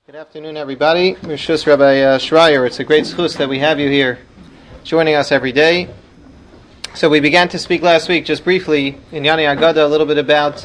Good afternoon, everybody. Rishus Rabbi Schreier. It's a great zchus that we have you here joining us every day. So we began to speak last week, just briefly, in Yani Agada, a little bit about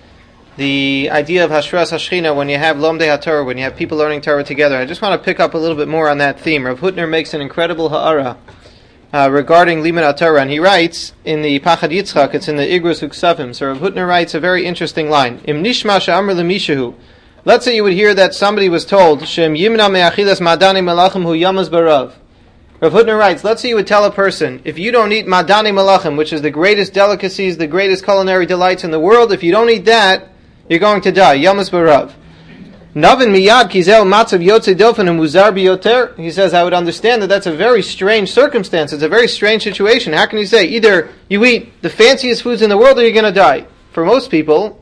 the idea of Hashras Hashchina when you have Lomdei HaTorah, when you have people learning Torah together. I just want to pick up a little bit more on that theme. Rav Hutner makes an incredible ha'ara regarding Limud HaTorah, and he writes in the Pachad Yitzchak, it's in the Igrus Uksavim. So Rav Hutner writes a very interesting line. Im nishma she'amr lemishahu. Let's say you would hear that somebody was told, Shem yimna me'achilas madani malachim hu yamaz barav. Rav Hutner writes, let's say you would tell a person, if you don't eat madani malachim, which is the greatest delicacies, the greatest culinary delights in the world, if you don't eat that, you're going to die. Yamaz barav. Navin miyad kizel matzav yotze dofen muzar biyoter. He says, I would understand that that's a very strange circumstance. It's a very strange situation. How can you say, either you eat the fanciest foods in the world or you're going to die? For most people,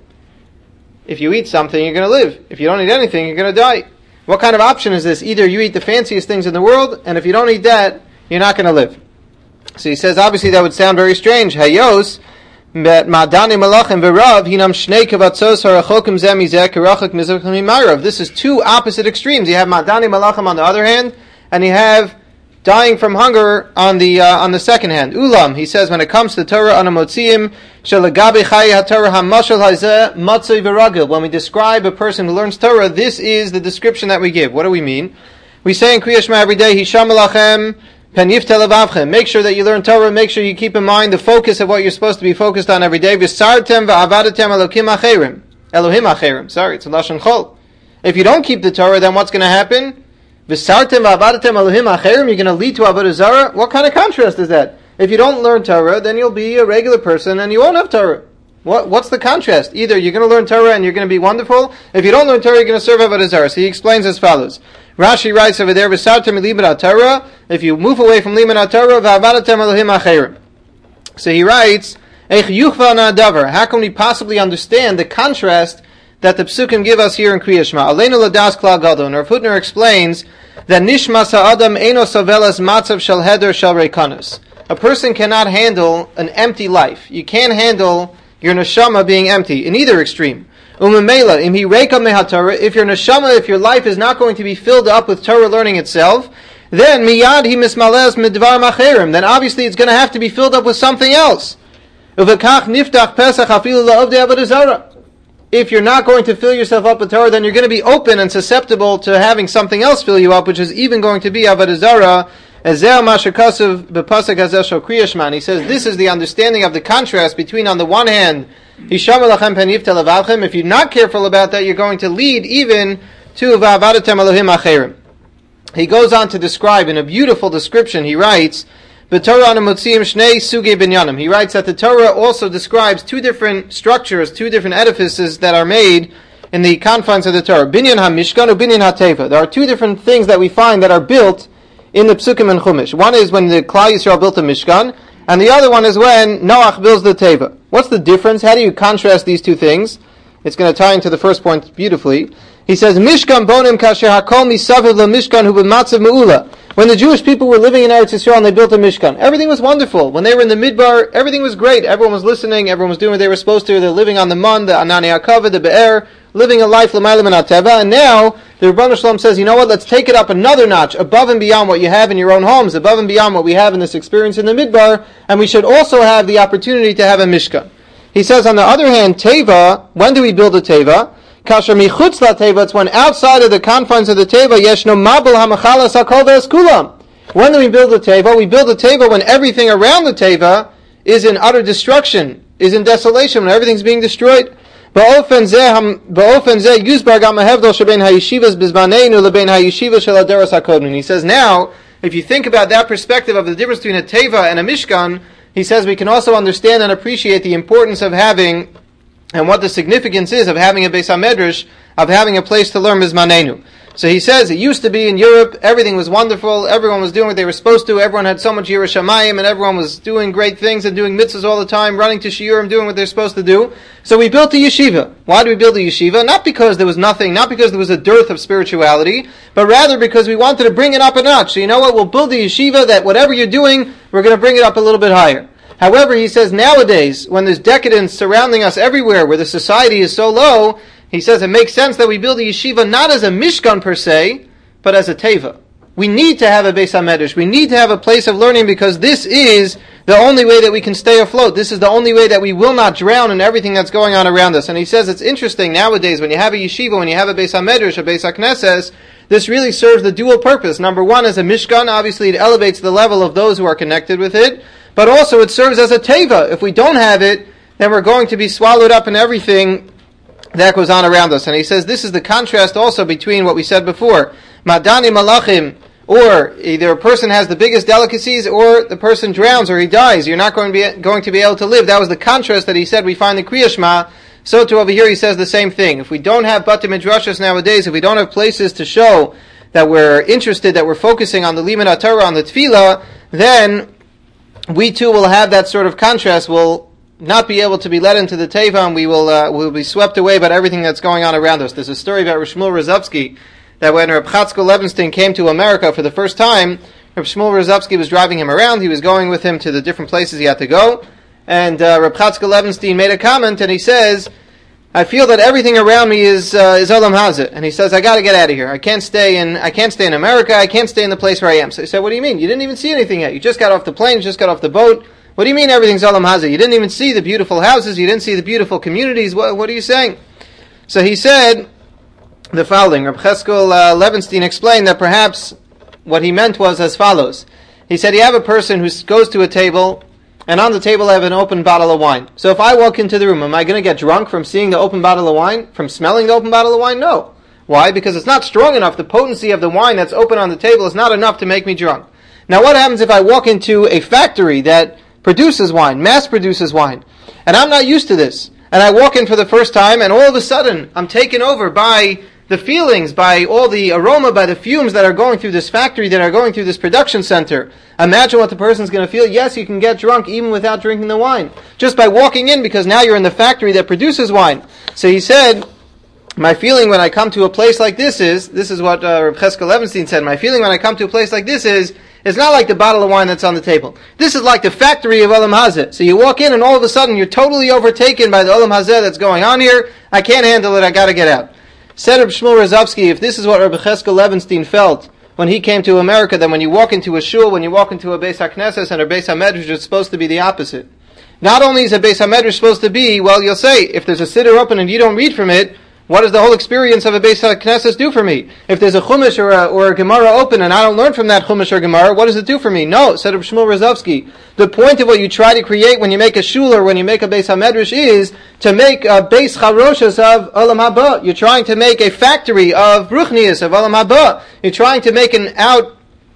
if you eat something, you're going to live. If you don't eat anything, you're going to die. What kind of option is this? Either you eat the fanciest things in the world, and if you don't eat that, you're not going to live. So he says, obviously that would sound very strange. Hayos, bet madani malachim v'rav, hinam shnei kavatzos harachokim zeh mizeh kerachak mizrach mimarav. This is two opposite extremes. You have madani malachim on the other hand, and you have dying from hunger on the second hand. Ulam, he says, when it comes to Torah anamotziim, shelagabe chayi haTorah hamashal hazeh matzoi v'ragil. When we describe a person who learns Torah, this is the description that we give. What do we mean? We say in Kriya Shema every day, Hisham alachem pen yiftel levavchem. Make sure that you learn Torah. Make sure you keep in mind the focus of what you're supposed to be focused on every day. V'sartem v'avadatem Elohim acherim. Sorry, it's a lashon chol. If you don't keep the Torah, then what's going to happen? V'sartem v'avadatem Elohim acherim. You're going to lead to avodah zarah. What kind of contrast is that? If you don't learn Torah, then you'll be a regular person and you won't have Torah. What's the contrast? Either you're going to learn Torah and you're going to be wonderful. If you don't learn Torah, you're going to serve avodah zarah. So he explains as follows. Rashi writes over there, V'sartem limud HaTorah. If you move away from limud HaTorah, v'avadatem Elohim acherim. So he writes, Eich yuchva na'adavar. How can we possibly understand the contrast that the Psukim give us here in Kriya Shema? Aleinu ladas klal gadol. And Rav Hutner explains that nishmas ha'adam eino sovelas matzav shel heder shel rekanus. A person cannot handle an empty life. You can't handle your neshama being empty in either extreme. Umemela im hireka mehaTorah. If your neshama, if your life is not going to be filled up with Torah learning itself, then miyad hi mismales midvar macherim. Then obviously it's going to have to be filled up with something else. Uvekach niftach pesach afilu la'avdei avodah zarah. If you're not going to fill yourself up with Torah, then you're going to be open and susceptible to having something else fill you up, which is even going to be avodah zarah. He says this is the understanding of the contrast between, on the one hand, if you're not careful about that, you're going to lead even to v'avadatem Elohim acherim. He goes on to describe in a beautiful description. He writes, he writes that the Torah also describes two different structures, two different edifices that are made in the confines of the Torah. Binyan ha-mishkan u binyan ha-teva. There are two different things that we find that are built in the Psukim and Chumash. One is when the Klal Yisrael built the Mishkan, and the other one is when Noach builds the Teva. What's the difference? How do you contrast these two things? It's going to tie into the first point beautifully. He says, Mishkan bonim kasher hakol misaviv leMishkan hu b'matzav me'ula. When the Jewish people were living in Eretz Yisrael and they built a Mishkan, everything was wonderful. When they were in the Midbar, everything was great. Everyone was listening, everyone was doing what they were supposed to. They're living on the Mun, the Anani HaKavod, the Be'er, living a life l'mayla min ha'teva. And now, the Rebbeinu Shalom says, you know what, let's take it up another notch, above and beyond what you have in your own homes, above and beyond what we have in this experience in the Midbar, and we should also have the opportunity to have a Mishkan. He says, on the other hand, Teva, when do we build a Teva? Kasher michutz la Teva, it's when outside of the confines of the Teva, yeshno mabel ha'machalas ha'kol ve'eskulam. When do we build a Teva? We build a Teva when everything around the Teva is in utter destruction, is in desolation, when everything's being destroyed. Ba'ofen zeh yuzbar gam ha'hevdol shebein ha'yeshivas bizbaneinu lebein ha'yeshivas shel hadoros hakodmin. He says now, if you think about that perspective of the difference between a Teva and a Mishkan, he says we can also understand and appreciate the importance of having, and what the significance is of having a Beis HaMedrash, of having a place to learn bizbaneinu. So he says, it used to be in Europe, everything was wonderful, everyone was doing what they were supposed to, everyone had so much Yirah Shamayim, and everyone was doing great things and doing mitzvahs all the time, running to shiurim, doing what they're supposed to do. So we built a yeshiva. Why did we build a yeshiva? Not because there was nothing, not because there was a dearth of spirituality, but rather because we wanted to bring it up a notch. So you know what, we'll build a yeshiva that whatever you're doing, we're going to bring it up a little bit higher. However, he says nowadays, when there's decadence surrounding us everywhere, where the society is so low, he says it makes sense that we build a yeshiva not as a mishkan per se, but as a teva. We need to have a Beis HaMedrash. We need to have a place of learning because this is the only way that we can stay afloat. This is the only way that we will not drown in everything that's going on around us. And he says it's interesting nowadays when you have a yeshiva, when you have a Beis HaMedrash, a Beis HaKnesses, this really serves the dual purpose. Number one, as a mishkan, obviously it elevates the level of those who are connected with it, but also it serves as a teva. If we don't have it, then we're going to be swallowed up in everything that goes on around us. And he says this is the contrast also between what we said before. Madani Malachim, or either a person has the biggest delicacies or the person drowns or he dies. You're not going to be able to live. That was the contrast that he said we find in Kriya Shema. So too over here he says the same thing. If we don't have Batei Midrashos nowadays, if we don't have places to show that we're interested, that we're focusing on the Limud HaTorah, on the Tefillah, then we too will have that sort of contrast. We'll not be able to be led into the Teva, and we'll be swept away by everything that's going on around us. There's a story about Reb Shmuel Rozovsky, that when Reb Chatzkel Levenstein came to America for the first time, Reb Shmuel Rozovsky was driving him around. He was going with him to the different places he had to go. And Reb Chatzkel Levenstein made a comment, and he says, I feel that everything around me is Olam Hazeh. And he says, I got to get out of here. I can't stay in America. I can't stay in the place where I am. So he said, what do you mean? You didn't even see anything yet. You just got off the plane. You just got off the boat. What do you mean everything's Olam Hazeh? You didn't even see the beautiful houses. You didn't see the beautiful communities. What are you saying? So he said the following. Reb Cheskel Levenstein explained that perhaps what he meant was as follows. He said, you have a person who goes to a table, and on the table I have an open bottle of wine. So if I walk into the room, am I going to get drunk from seeing the open bottle of wine? From smelling the open bottle of wine? No. Why? Because it's not strong enough. The potency of the wine that's open on the table is not enough to make me drunk. Now what happens if I walk into a factory that produces wine, mass produces wine, and I'm not used to this, and I walk in for the first time, and all of a sudden I'm taken over by the feelings, by all the aroma, by the fumes that are going through this factory, that are going through this production center. Imagine what the person's going to feel. Yes, you can get drunk even without drinking the wine, just by walking in, because now you're in the factory that produces wine. So he said, my feeling when I come to a place like this is what Reb Cheskel Levenstein said, my feeling when I come to a place like this is, it's not like the bottle of wine that's on the table. This is like the factory of Olam Hazeh. So you walk in and all of a sudden you're totally overtaken by the Olam Hazeh that's going on here. I can't handle it, I gotta get out. Said Reb Shmuel Rozovsky, if this is what Reb Cheskel Levenstein felt when he came to America, then when you walk into a shul, when you walk into a Beis HaKnesses and a Beis HaMedrash, it's supposed to be the opposite. Not only is a Beis HaMedrash supposed to be, well, you'll say, if there's a siddur open and you don't read from it, what does the whole experience of a Beis HaKnesses do for me? If there's a Chumash or a Gemara open and I don't learn from that Chumash or Gemara, what does it do for me? No, said Reb Shmuel Rozovsky, the point of what you try to create when you make a shul or when you make a Beis HaMedrash is to make a Beis Charoshas of Olam Haba. You're trying to make a factory of Ruchnius, of Olam Haba. You're trying to make an out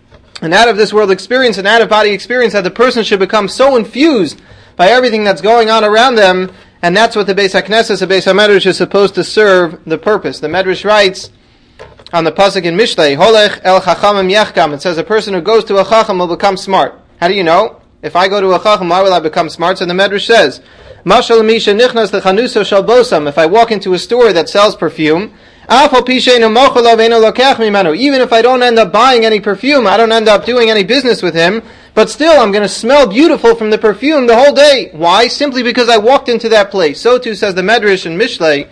of this world experience, an out of body experience, that the person should become so infused by everything that's going on around them. And that's what the Beis HaKnesses, the Beis HaMedrash, is supposed to serve the purpose. The Medrash writes on the pasuk in Mishlei, Holech el Chachamim Yechkam. It says a person who goes to a Chacham will become smart. How do you know? If I go to a Chacham, why will I become smart? So the Medrash says, Mashal Misha Nichnas leChanuso Shal Bosam. If I walk into a store that sells perfume, even if I don't end up buying any perfume, I don't end up doing any business with him, but still I'm going to smell beautiful from the perfume the whole day. Why? Simply because I walked into that place. So too says the Medrash in Mishlei,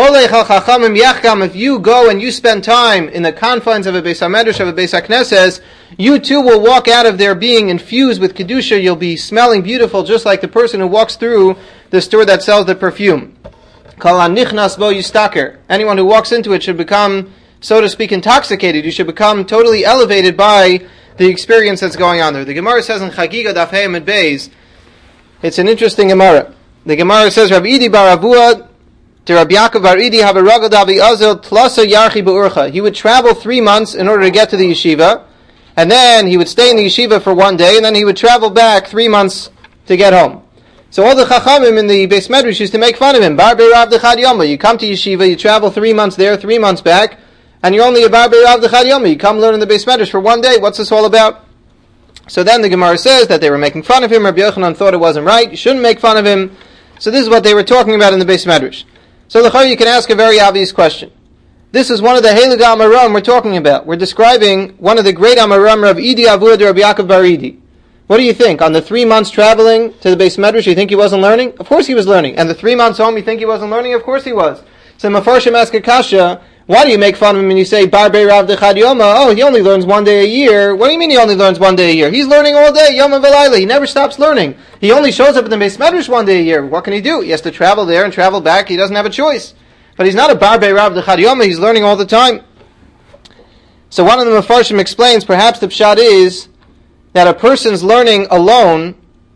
if you go and you spend time in the confines of a Beis HaMedrash, of a Beis HaKnesses, you too will walk out of there being infused with Kedusha. You'll be smelling beautiful just like the person who walks through the store that sells the perfume. Anyone who walks into it should become, so to speak, intoxicated. You should become totally elevated by the experience that's going on there. The Gemara says in Chagiga Daf Hey Amud Beis, it's an interesting Gemara. The Gemara says, Rav Idi bar Avua to Rabbi Yaakov bar Idi have a ragad Avi Azel tlasa yarchi be'urcha. He would travel 3 months in order to get to the yeshiva, and then he would stay in the yeshiva for 1 day, and then he would travel back 3 months to get home. So all the Chachamim in the Beis Medrash used to make fun of him. Bar be'rav d'chad yoma. You come to yeshiva, you travel 3 months there, 3 months back, and you're only a bar be'rav d'chad yoma. You come learn in the Beis Medrash for 1 day. What's this all about? So then the Gemara says that they were making fun of him. Rabbi Yochanan thought it wasn't right. You shouldn't make fun of him. So this is what they were talking about in the Beis Medrash. So l'chayr, you can ask a very obvious question. This is one of the Heilig Amaram we're talking about. We're describing one of the great Amaram, Rav Idi Avua de Rabbi Yaakov bar Idi. What do you think? On the 3 months traveling to the Beis Medrash, you think he wasn't learning? Of course he was learning. And the 3 months home, you think he wasn't learning? Of course he was. So Mefarshim ask a kasha, why do you make fun of him and you say, Bar Bei Rav Dechad Yoma? Oh, he only learns 1 day a year. What do you mean he only learns 1 day a year? He's learning all day, Yom and Velayla. He never stops learning. He only shows up at the Beis Medrash 1 day a year. What can he do? He has to travel there and travel back. He doesn't have a choice. But he's not a Bar Bei Rav Dechad Yoma. He's learning all the time. So one of the Mefarshim explains, perhaps the pshat is that a person's learning alone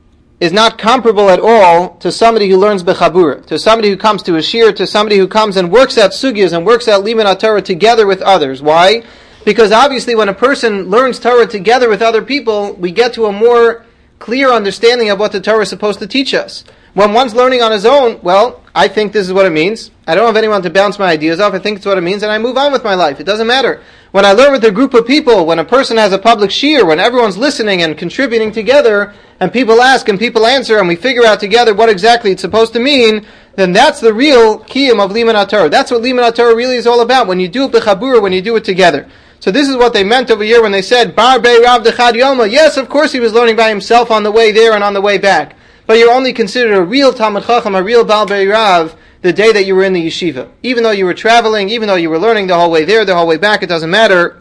is not comparable at all to somebody who learns bechabura, to somebody who comes to a shir, to somebody who comes and works out sugyas and works out limud Torah together with others. Why? Because obviously when a person learns Torah together with other people, we get to a more clear understanding of what the Torah is supposed to teach us. When one's learning on his own, well, I think this is what it means. I don't have anyone to bounce my ideas off. I think it's what it means, and I move on with my life. It doesn't matter. When I learn with a group of people, when a person has a public shir, when everyone's listening and contributing together, and people ask and people answer, and we figure out together what exactly it's supposed to mean, then that's the real kiyum of limud Torah. That's what limud Torah really is all about. When you do it b'chabura, when you do it together. So this is what they meant over here when they said Bar Bei Rav Dechad Yoma. Yes, of course he was learning by himself on the way there and on the way back. But you're only considered a real Talmid Chacham, a real Baal Bei Rav, the day that you were in the yeshiva. Even though you were traveling, even though you were learning the whole way there, the whole way back, it doesn't matter.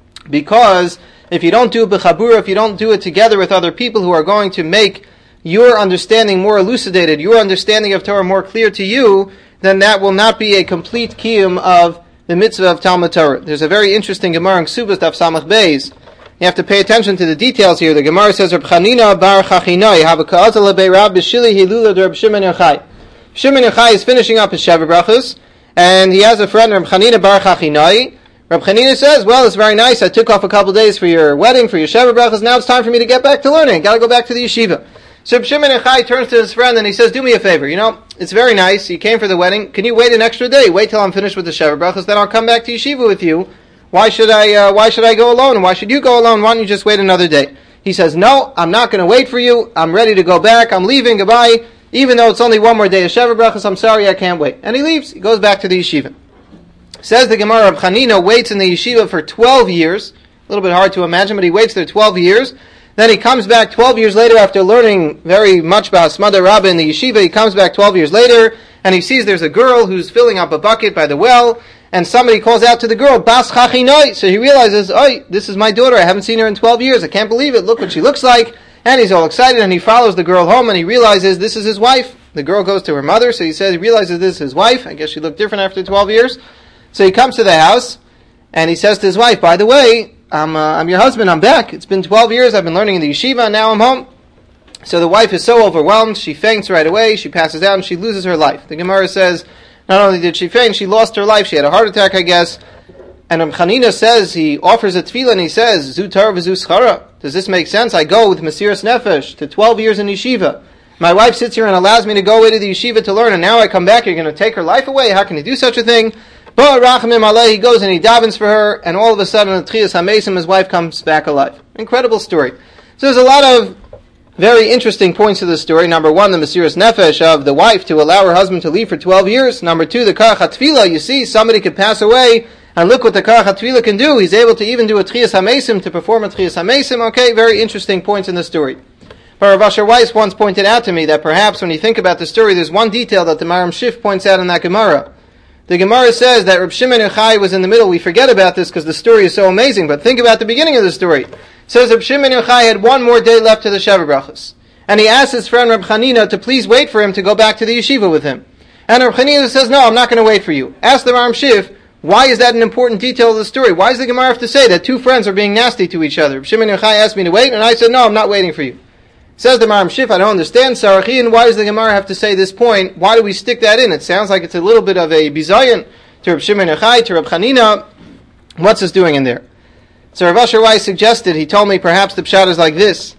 Because if you don't do it b'chabura, if you don't do it together with other people who are going to make your understanding more elucidated, your understanding of Torah more clear to you, then that will not be a complete kiyum of the mitzvah of Talmud Torah. There's a very interesting Gemara in Ksubas Daf Samach Beis. You have to pay attention to the details here. The Gemara says, Reb Chanina bar Chachinai, have a ka'azal lebei Rab b'shili hilula de Reb Shimon Yochai. Shimon Yochai is finishing up his Sheva Brachos, and he has a friend, Reb Chanina bar Chachinai. Reb Chanina says, well, it's very nice. I took off a couple days for your wedding, for your Sheva Brachos. Now it's time for me to get back to learning. Got to go back to the yeshiva. So Reb Shimon Yochai turns to his friend and he says, do me a favor. You know, it's very nice. You came for the wedding. Can you wait an extra day? Wait till I'm finished with the Sheva Brachos, then I'll come back to yeshiva with you. Why should I go alone? And why should you go alone? Why don't you just wait another day? He says, no, I'm not going to wait for you. I'm ready to go back. I'm leaving. Goodbye. Even though it's only one more day of Sheva Brachos, I'm sorry, I can't wait. And he leaves. He goes back to the yeshiva. Says the Gemara, Reb Chanina waits in the yeshiva for 12 years. A little bit hard to imagine, but he waits there 12 years. Then he comes back 12 years later after learning very much about Smada Rabbah in the yeshiva. He comes back 12 years later, and he sees there's a girl who's filling up a bucket by the well, and somebody calls out to the girl, Bas Chachinoi. So he realizes, oh, this is my daughter. I haven't seen her in 12 years. I can't believe it. Look what she looks like. And he's all excited, and he follows the girl home, and he realizes this is his wife. The girl goes to her mother, so he realizes this is his wife. I guess she looked different after 12 years. So he comes to the house, and he says to his wife, by the way, I'm your husband, I'm back. It's been 12 years, I've been learning in the yeshiva, and now I'm home. So the wife is so overwhelmed, she faints right away, she passes out, and she loses her life. The Gemara says, not only did she faint, she lost her life, she had a heart attack, I guess. And Chanina says, he offers a tefillah, and he says, Zu Torah v'zu schara. Does this make sense? I go with Mesiras Nefesh to 12 years in yeshiva. My wife sits here and allows me to go away to the yeshiva to learn, and now I come back, you're going to take her life away? How can you do such a thing? But Rachamim Aleh, he goes and he davens for her, and all of a sudden, in Tchias HaMesim, his wife comes back alive. Incredible story. So there's a lot of very interesting points to the story. Number one, the Mesiras Nefesh of the wife to allow her husband to leave for 12 years. Number two, the Karach HaTfilah. You see, somebody could pass away, and look what the Karach HaTfilah can do. He's able to even do a Tchias HaMesim, to perform a Tchias HaMesim. Okay, very interesting points in the story. But Rav Asher Weiss once pointed out to me that perhaps when you think about the story, there's one detail that the Maram Shif points out in that Gemara. The Gemara says that Reb Shimon Yochai was in the middle. We forget about this because the story is so amazing, but think about the beginning of the story. It says Reb Shimon Yochai had one more day left to the Sheva Brachos. And he asked his friend Reb Chanina to please wait for him to go back to the yeshiva with him. And Reb Chanina says, no, I'm not going to wait for you. Ask the Maram Shif, why is that an important detail of the story? Why does the Gemara have to say that two friends are being nasty to each other? Reb Shimon Yochai asked me to wait, and I said, no, I'm not waiting for you. Says the Maram Shif, I don't understand, Sarachin, why does the Gemara have to say this point? Why do we stick that in? It sounds like it's a little bit of a bizayon to Reb Shimon Yochai, to Reb Chanina. What's this doing in there? So Rav Asher Weiss suggested, he told me perhaps the pshat is like this.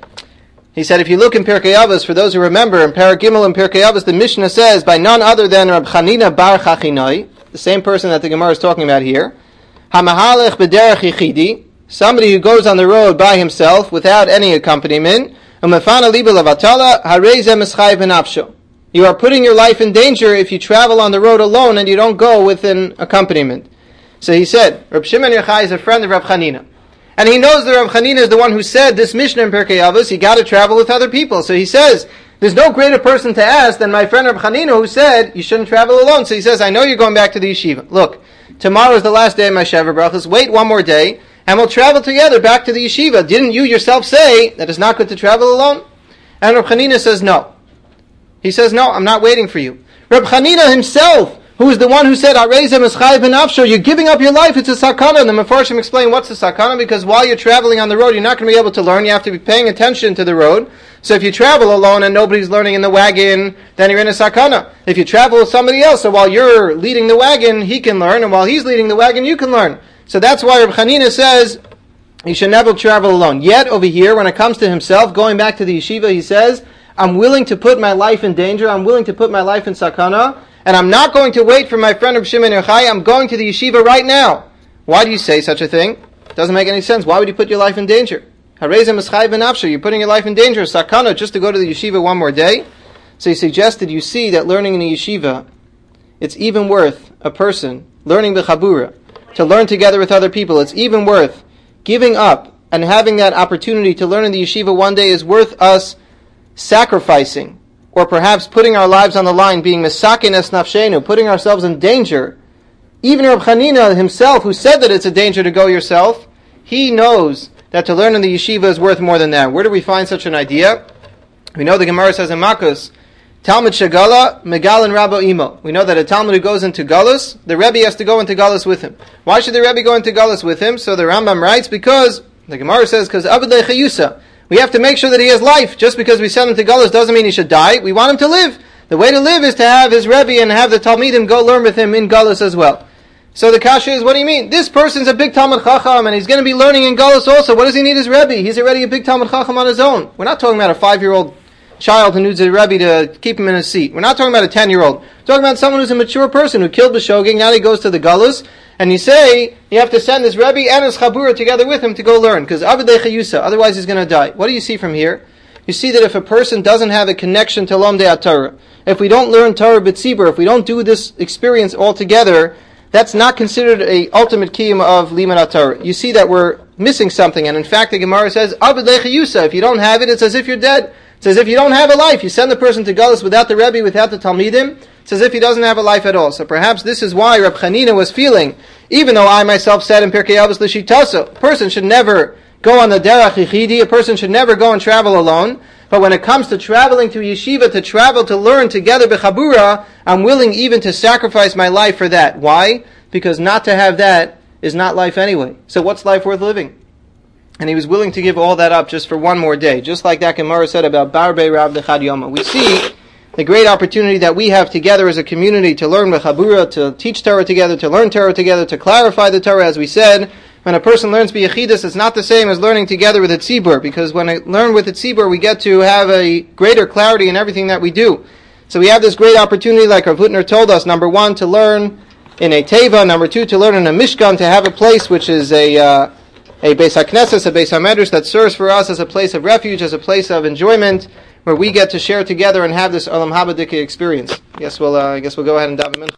He said, if you look in Pirkei Avos, for those who remember, in Parak Gimel in Pirkei Avos, the Mishnah says, by none other than Reb Chanina bar Chachinai, the same person that the Gemara is talking about here, Hamahalech b'derech yichidi, somebody who goes on the road by himself without any accompaniment, Umefana liba levatala, harei ze mischai v'nafsho. You are putting your life in danger if you travel on the road alone and you don't go with an accompaniment. So he said, Reb Shimon Yochai is a friend of Reb Chanina. And he knows that Reb Chanina is the one who said this Mishnah in Pirkei Avos, you got to travel with other people. So he says, There's no greater person to ask than my friend Reb Chanina, who said you shouldn't travel alone. So he says, I know you're going back to the yeshiva. Look, tomorrow is the last day of my Sheva Brachos. Wait one more day, and we'll travel together back to the yeshiva. Didn't you yourself say that it's not good to travel alone? And Reb Chanina says, no. He says, no, I'm not waiting for you. Reb Chanina himself, who is the one who said, Arezem is chai b'nafsho, you're giving up your life, it's a sakana. And the Mefarshim explain what's the sakana, because while you're traveling on the road, you're not going to be able to learn, you have to be paying attention to the road. So if you travel alone and nobody's learning in the wagon, then you're in a sakana. If you travel with somebody else, so while you're leading the wagon, he can learn, and while he's leading the wagon, you can learn. So that's why Reb Chanina says, you should never travel alone. Yet over here, when it comes to himself, going back to the yeshiva, he says, I'm willing to put my life in danger, I'm willing to put my life in sakana, and I'm not going to wait for my friend Reb Shimon Yochai, I'm going to the yeshiva right now. Why do you say such a thing? It doesn't make any sense. Why would you put your life in danger? Harezem is chai b'nafsho, you're putting your life in danger, sakana, just to go to the yeshiva one more day. So he suggested, you see that learning in a yeshiva, it's even worth a person learning b'chabura, to learn together with other people. It's even worth giving up and having that opportunity to learn in the yeshiva one day is worth us sacrificing, or perhaps putting our lives on the line, being mesaken es nafshenu, putting ourselves in danger. Even Reb Chanina himself, who said that it's a danger to go yourself, he knows that to learn in the yeshiva is worth more than that. Where do we find such an idea? We know the Gemara says in Makos, Talmud Shagala, Megalan Rabbo Imo. We know that a Talmud who goes into Galus, the Rebbe has to go into Galus with him. Why should the Rebbe go into Galus with him? So the Rambam writes, because, the Gemara says, because Abdei Chayusa. We have to make sure that he has life. Just because we send him to Galus doesn't mean he should die. We want him to live. The way to live is to have his Rebbe and have the Talmidim go learn with him in Galus as well. So the kasha is, what do you mean? This person's a big Talmud Chacham and he's going to be learning in Galus also. What does he need his Rebbe? He's already a big Talmud Chacham on his own. We're not talking about a 5-year-old child who needs a Rebbe to keep him in his seat. We're not talking about a 10-year-old. We're talking about someone who's a mature person who killed B'shogeg. Now he goes to the Galus and you say you have to send his Rebbe and his Chabura together with him to go learn, because Avdei Chayusa, otherwise he's going to die. What do you see from here? You see that if a person doesn't have a connection to Lomdei Torah, if we don't learn Torah B'tzibur, if we don't do this experience all together, that's not considered a ultimate kiyum of Limud Torah. You see that we're missing something, and in fact the Gemara says, Avdei Chayusa, if you don't have it, it's as if you're dead. It's as if you don't have a life. You send the person to Galus without the Rebbe, without the Talmidim, it's as if he doesn't have a life at all. So perhaps this is why Reb Chanina was feeling, even though I myself said in Pirkei Avos L'Shitaso, a person should never go on the Derech Yichidi, a person should never go and travel alone, but when it comes to traveling to yeshiva, to travel, to learn together b'chabura, I'm willing even to sacrifice my life for that. Why? Because not to have that is not life anyway. So what's life worth living? And he was willing to give all that up just for one more day. Just like that Gemara said about Barbei Rav Dechad Yoma. We see the great opportunity that we have together as a community to learn b'chabura, to teach Torah together, to learn Torah together, to clarify the Torah. As we said, when a person learns b'yechidus, it's not the same as learning together with a tzibur, because when I learn with a tzibur, we get to have a greater clarity in everything that we do. So we have this great opportunity, like Rav Hutner told us, number one, to learn in a teva, number two, to learn in a mishkan, to have a place which is a Beis HaKnesses, a Beis HaMedrash that serves for us as a place of refuge, as a place of enjoyment, where we get to share together and have this Olam Haba Dikei experience. I guess we'll go ahead and daven.